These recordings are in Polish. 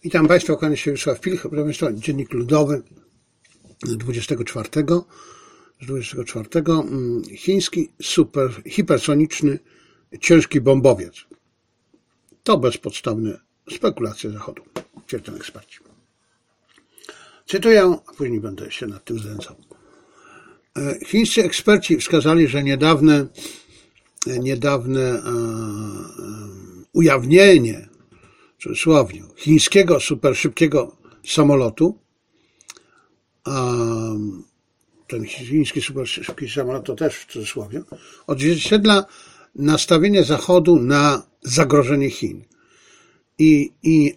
Witam Państwa, kłania się Wiesław Pilch, proszę Państwa, Dziennik Ludowy z 24. Chiński hipersoniczny ciężki bombowiec. To bezpodstawne spekulacje Zachodu, twierdzą eksperci. Cytuję, a później będę się nad tym znęcał. Chińscy eksperci wskazali, że niedawne ujawnienie, w cudzysłowie, chińskiego superszybkiego samolotu, ten chiński superszybki samolot to też w cudzysłowie, odzwierciedla nastawienie Zachodu na zagrożenie Chin. I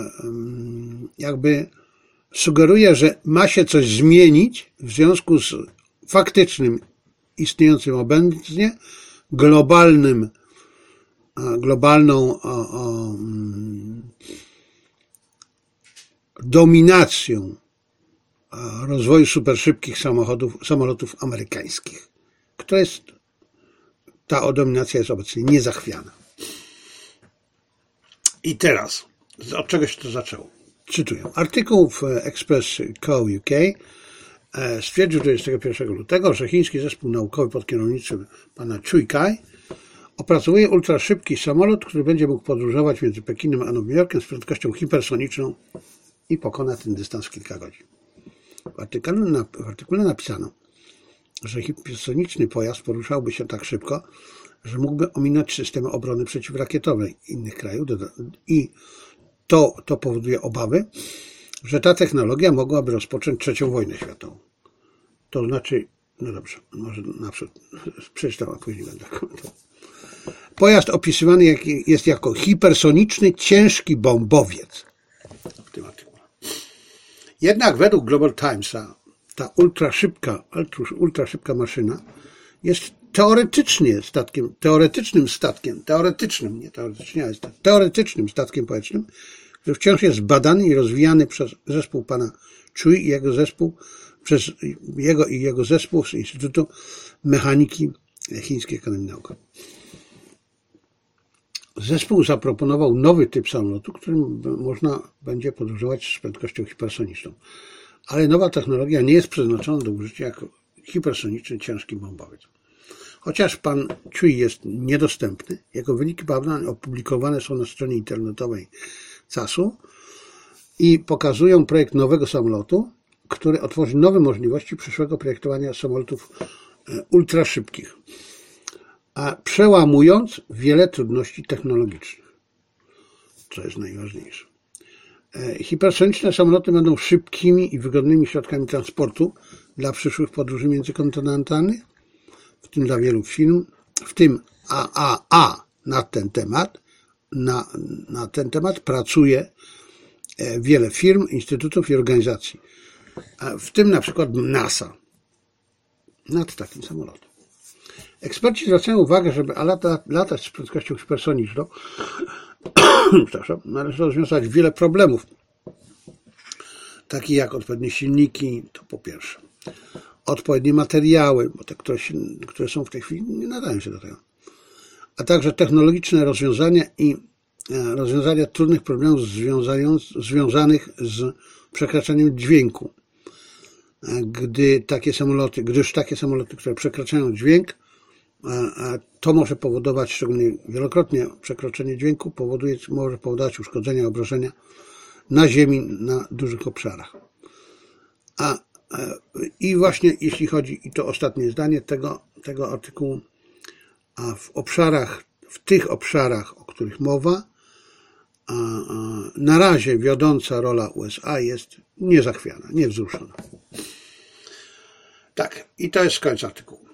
jakby sugeruje, że ma się coś zmienić w związku z faktycznym, istniejącym obecnie globalną dominacją rozwoju superszybkich samolotów amerykańskich. Ta dominacja jest obecnie niezachwiana. I teraz, od czego się to zaczęło? Cytuję. Artykuł w Express.co.uk stwierdził 21 lutego, że chiński zespół naukowy pod kierownictwem pana Cui Kai opracowuje ultraszybki samolot, który będzie mógł podróżować między Pekinem a Nowym Jorkiem z prędkością hipersoniczną i pokona ten dystans w kilka godzin. W artykule napisano, że hipersoniczny pojazd poruszałby się tak szybko, że mógłby ominąć systemy obrony przeciwrakietowej innych krajów i to powoduje obawy, że ta technologia mogłaby rozpocząć III wojnę światową. To znaczy, no dobrze, może naprzód przeczytam, a później będę komentował. Pojazd opisywany jest jako hipersoniczny, ciężki bombowiec w tym artykule. Jednak według Global Timesa ta ultraszybka maszyna jest teoretycznym statkiem powietrznym, który wciąż jest badany i rozwijany przez zespół pana Cui i jego zespół z Instytutu Mechaniki Chińskiej Akademii Nauk. Zespół zaproponował nowy typ samolotu, którym można będzie podróżować z prędkością hipersoniczną. Ale nowa technologia nie jest przeznaczona do użycia jako hipersoniczny ciężki bombowiec. Chociaż pan Cui jest niedostępny, jego wyniki badań opublikowane są na stronie internetowej CAS-u i pokazują projekt nowego samolotu, który otworzy nowe możliwości przyszłego projektowania samolotów ultraszybkich, a przełamując wiele trudności technologicznych, co jest najważniejsze. Hipersoniczne samoloty będą szybkimi i wygodnymi środkami transportu dla przyszłych podróży międzykontynentalnych, w tym dla wielu firm, w tym AAA na ten temat pracuje wiele firm, instytutów i organizacji, w tym na przykład NASA nad takim samolotem. Eksperci zwracają uwagę, żeby latać z prędkością hipersoniczną należy rozwiązać wiele problemów, takich jak odpowiednie silniki, to po pierwsze, odpowiednie materiały, bo te, które są w tej chwili, nie nadają się do tego, a także technologiczne rozwiązania i rozwiązania trudnych problemów związanych z przekraczaniem dźwięku. Gdyż takie samoloty, które przekraczają dźwięk, to może powodować, szczególnie wielokrotnie przekroczenie dźwięku, może powodować uszkodzenia, obrażenia na ziemi na dużych obszarach. I właśnie jeśli chodzi, i to ostatnie zdanie tego artykułu, w tych obszarach, o których mowa, na razie wiodąca rola USA jest niezachwiana, niewzruszona. Tak, i to jest koniec artykułu.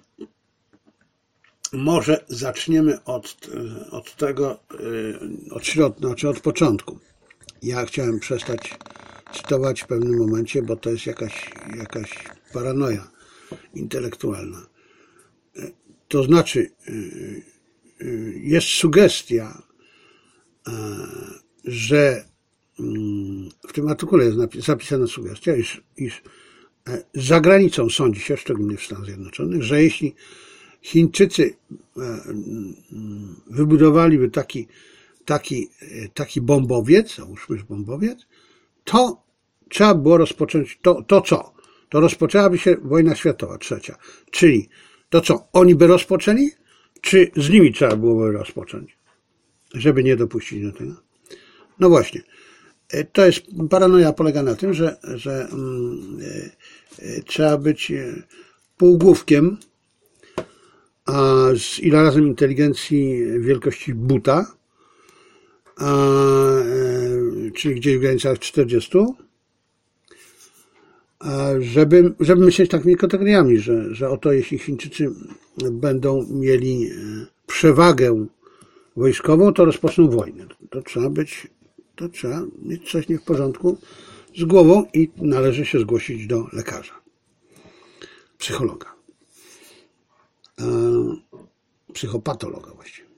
Może zaczniemy od tego, od początku. Ja chciałem przestać cytować w pewnym momencie, bo to jest jakaś paranoja intelektualna. To znaczy, jest sugestia, że w tym artykule jest zapisana sugestia, iż za granicą sądzi się, szczególnie w Stanach Zjednoczonych, że jeśli Chińczycy wybudowaliby taki bombowiec, załóżmy, że bombowiec, to trzeba było rozpocząć, to co? To rozpoczęłaby się wojna światowa, trzecia. Czyli to co? Oni by rozpoczęli? Czy z nimi trzeba byłoby rozpocząć? Żeby nie dopuścić do tego? No właśnie. To jest, paranoja polega na tym, że trzeba być półgłówkiem, a z ilorazem inteligencji wielkości buta, czyli gdzieś w granicach 40, żeby myśleć takimi kategoriami, że oto jeśli Chińczycy będą mieli przewagę wojskową, to rozpoczną wojnę. To trzeba mieć coś nie w porządku z głową i należy się zgłosić do lekarza, psychologa, psychopatologa właściwie.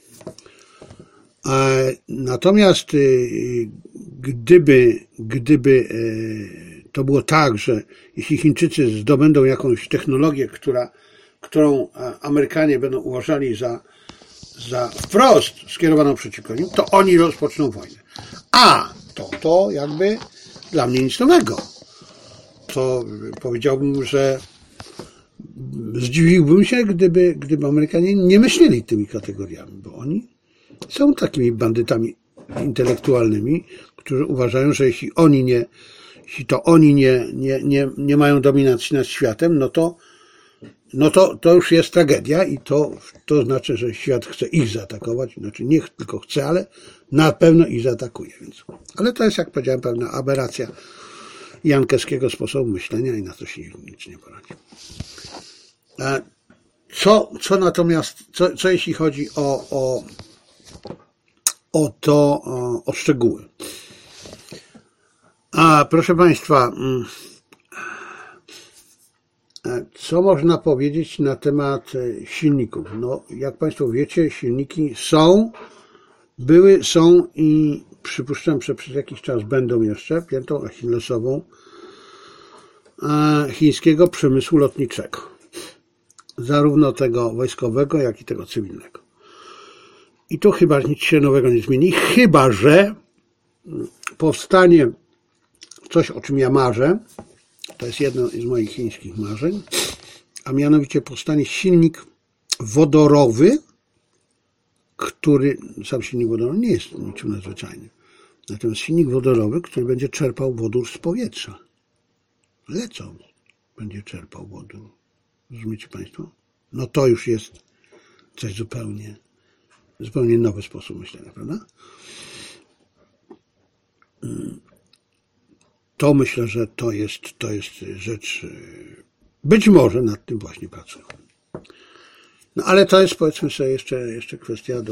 Natomiast gdyby to było tak, że jeśli Chińczycy zdobędą jakąś technologię, którą Amerykanie będą uważali za wprost skierowaną przeciwko nim, to oni rozpoczną wojnę. A to jakby dla mnie nic nowego. To powiedziałbym, że zdziwiłbym się, gdyby Amerykanie nie myśleli tymi kategoriami, bo oni są takimi bandytami intelektualnymi, którzy uważają, że jeśli oni nie mają dominacji nad światem, no to już jest tragedia i to znaczy, że świat chce ich zaatakować, znaczy nie tylko chce, ale na pewno ich zaatakuje. Więc. Ale to jest, jak powiedziałem, pewna aberracja jankeskiego sposobu myślenia i na to się nic nie poradzi. Co natomiast, co jeśli chodzi o szczegóły? Proszę Państwa, co można powiedzieć na temat silników? No, jak Państwo wiecie, silniki były, są i przypuszczam, że przez jakiś czas będą jeszcze piętą achillesową chińskiego przemysłu lotniczego. Zarówno tego wojskowego, jak i tego cywilnego. I tu chyba nic się nowego nie zmieni, chyba że powstanie coś, o czym ja marzę. To jest jedno z moich chińskich marzeń, a mianowicie powstanie silnik wodorowy, sam silnik wodorowy nie jest niczym nadzwyczajnym. Natomiast silnik wodorowy, który będzie czerpał wodór z powietrza. Lecąc będzie czerpał wodór. Rozumiecie Państwo? No to już jest coś zupełnie nowy sposób myślenia, prawda? To myślę, że to jest rzecz, być może nad tym właśnie pracują. No ale to jest, powiedzmy sobie, jeszcze kwestia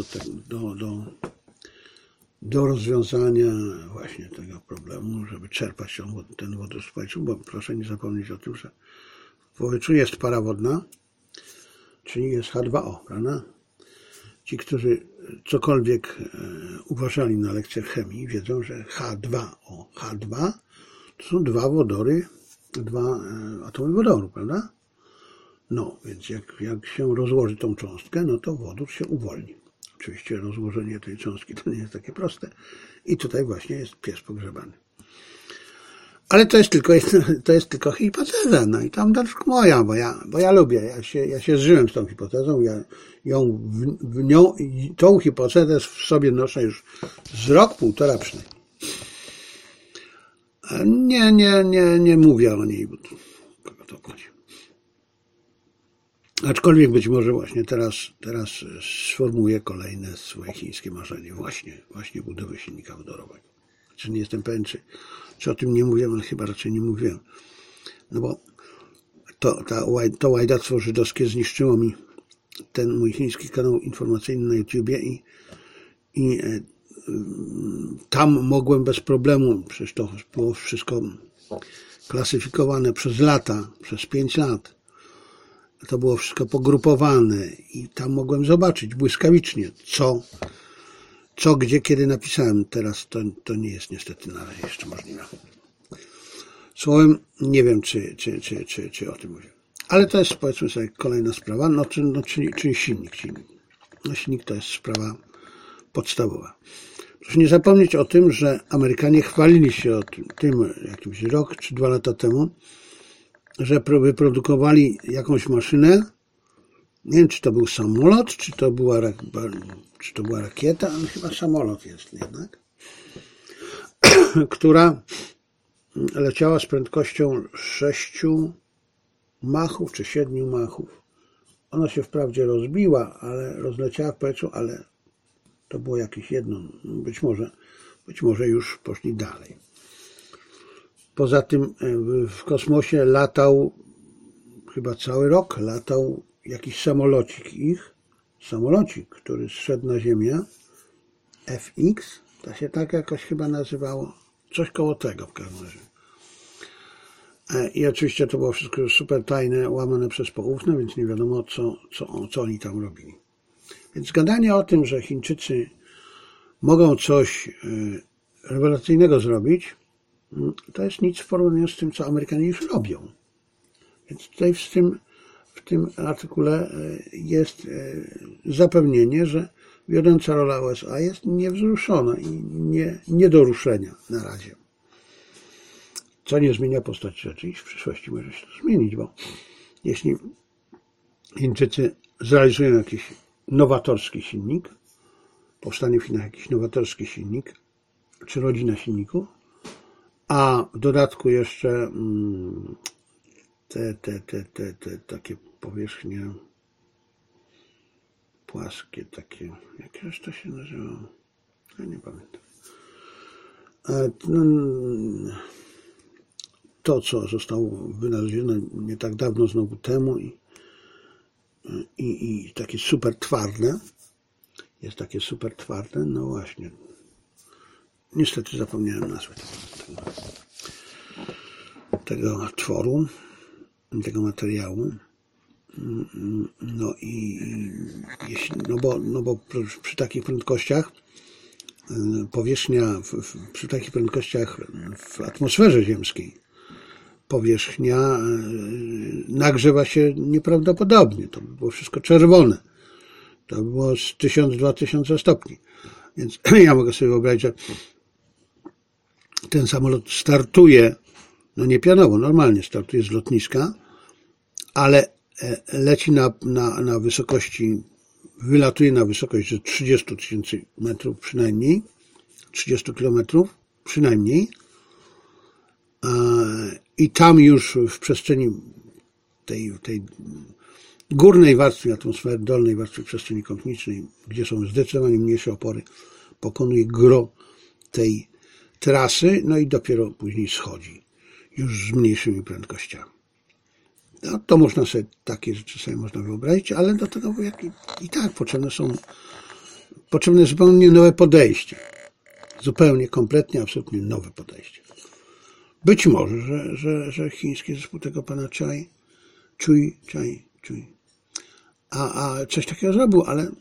do rozwiązania właśnie tego problemu, żeby czerpać ten wodór z powietrza, bo proszę nie zapomnieć o tym, że w powietrzu jest para wodna, czyli jest H2O, prawda? Ci, którzy cokolwiek uważali na lekcjach chemii, wiedzą, że H2O to są dwa atomy wodoru, prawda? No, więc jak się rozłoży tą cząstkę, no to wodór się uwolni. Oczywiście rozłożenie tej cząstki to nie jest takie proste. I tutaj właśnie jest pies pogrzebany. Ale to jest tylko hipoteza, no i tam też moja, bo ja lubię, ja się zżyłem z tą hipotezą, ja tą hipotezę w sobie noszę już z rok, półtora przynajmniej. Nie mówię o niej, bo kogo to chodzi. Aczkolwiek być może właśnie teraz sformułuję kolejne swoje chińskie marzenie, właśnie budowy silnika wodorowego. Czy nie jestem pewien, czy o tym nie mówiłem, ale chyba raczej nie mówiłem. No bo to łajdactwo żydowskie zniszczyło mi ten mój chiński kanał informacyjny na YouTubie i tam mogłem bez problemu, przecież to było wszystko klasyfikowane przez lata, przez 5 lat. To było wszystko pogrupowane i tam mogłem zobaczyć błyskawicznie, co gdzie, kiedy napisałem. Teraz to nie jest niestety na razie jeszcze możliwe. Słowem, nie wiem, czy o tym mówię. Ale to jest, powiedzmy sobie, kolejna sprawa, czyli silnik. No, silnik to jest sprawa podstawowa. Proszę nie zapomnieć o tym, że Amerykanie chwalili się o tym jakimś rok czy 2 lata temu, że wyprodukowali jakąś maszynę, nie wiem, czy to był samolot, czy to była rakieta, ale chyba samolot jest jednak, która leciała z prędkością 6 machów czy 7 machów. Ona się wprawdzie rozbiła, ale rozleciała w powietrzu, ale to było jakieś jedno. Być może już poszli dalej. Poza tym w kosmosie latał, chyba cały rok latał jakiś samolocik, który zszedł na Ziemię, FX, to się tak jakoś chyba nazywało, coś koło tego w każdym razie. I oczywiście to było wszystko super tajne, łamane przez poufne, więc nie wiadomo, co oni tam robili. Więc gadanie o tym, że Chińczycy mogą coś rewelacyjnego zrobić, to jest nic w porównaniu z tym, co Amerykanie już robią. Więc tutaj w tym artykule jest zapewnienie, że wiodąca rola USA jest niewzruszona i nie do ruszenia na razie. Co nie zmienia postaci rzeczy i w przyszłości może się to zmienić, bo jeśli Chińczycy zrealizują jakiś nowatorski silnik, powstanie w Chinach jakiś nowatorski silnik, czy rodzina silników, a w dodatku jeszcze te takie powierzchnie płaskie, takie, jakież to się nazywa? Ja nie pamiętam. To, co zostało wynalezione nie tak dawno znowu temu i takie super twarde, jest takie super twarde, no właśnie. Niestety zapomniałem nazwy tego tworu, tego materiału. No i bo przy takich prędkościach powierzchnia, przy takich prędkościach w atmosferze ziemskiej powierzchnia nagrzewa się nieprawdopodobnie. To by było wszystko czerwone. To by było z 1000–2000 stopni. Więc ja mogę sobie wyobrazić, że ten samolot startuje, no nie pionowo, normalnie startuje z lotniska, ale leci na wysokości, wylatuje na wysokość 30 000 metrów przynajmniej, 30 kilometrów przynajmniej, i tam już w przestrzeni tej górnej warstwy atmosfery, dolnej warstwy przestrzeni kosmicznej, gdzie są zdecydowanie mniejsze opory, pokonuje gros tej trasy, no i dopiero później schodzi, już z mniejszymi prędkościami. No, to można sobie, takie rzeczy sobie można wyobrazić, ale do tego i tak potrzebne zupełnie nowe podejście. Zupełnie, kompletnie, absolutnie nowe podejście. Być może, że chiński zespół tego pana Cui, a coś takiego zrobił, ale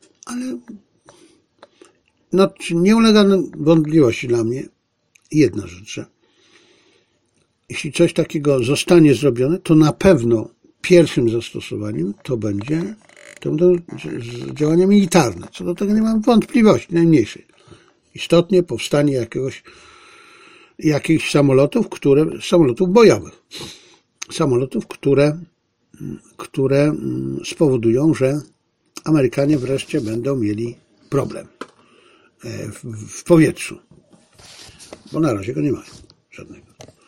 no, nie ulega wątpliwości dla mnie jedna rzecz, że jeśli coś takiego zostanie zrobione, to na pewno pierwszym zastosowaniem to będą działania militarne. Co do tego nie mam wątpliwości najmniejszej. Istotnie powstanie jakichś samolotów bojowych. Samolotów, które spowodują, że Amerykanie wreszcie będą mieli problem w powietrzu. Bo na razie go nie mają żadnego.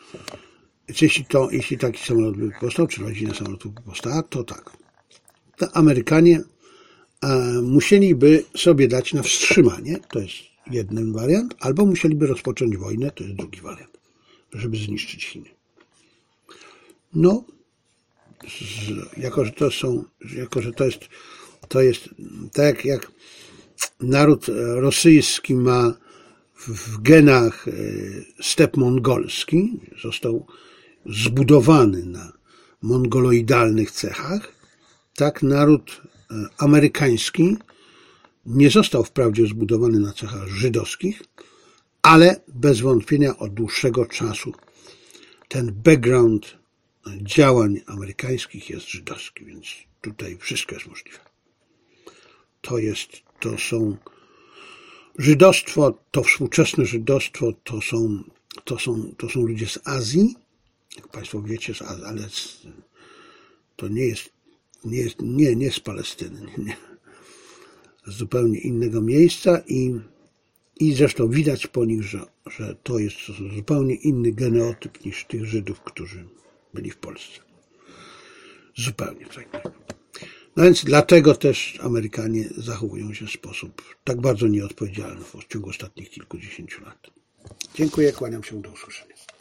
Jeśli taki samolot by powstał, czy rodzina samolotów by powstała, to tak. To Amerykanie musieliby sobie dać na wstrzymanie, to jest jeden wariant, albo musieliby rozpocząć wojnę, to jest drugi wariant, żeby zniszczyć Chiny. No, jako że to jest tak jak naród rosyjski ma w genach step mongolski, został zbudowany na mongoloidalnych cechach, tak naród amerykański nie został wprawdzie zbudowany na cechach żydowskich, ale bez wątpienia od dłuższego czasu ten background działań amerykańskich jest żydowski, więc tutaj wszystko jest możliwe. To są żydostwo, to współczesne żydostwo to są ludzie z Azji, jak Państwo wiecie, z Azji, ale to nie z Palestyny, nie. Z zupełnie innego miejsca i zresztą widać po nich, że to jest zupełnie inny genotyp niż tych Żydów, którzy byli w Polsce. Zupełnie tak. No więc dlatego też Amerykanie zachowują się w sposób tak bardzo nieodpowiedzialny w ciągu ostatnich kilkudziesięciu lat. Dziękuję, kłaniam się, do usłyszenia.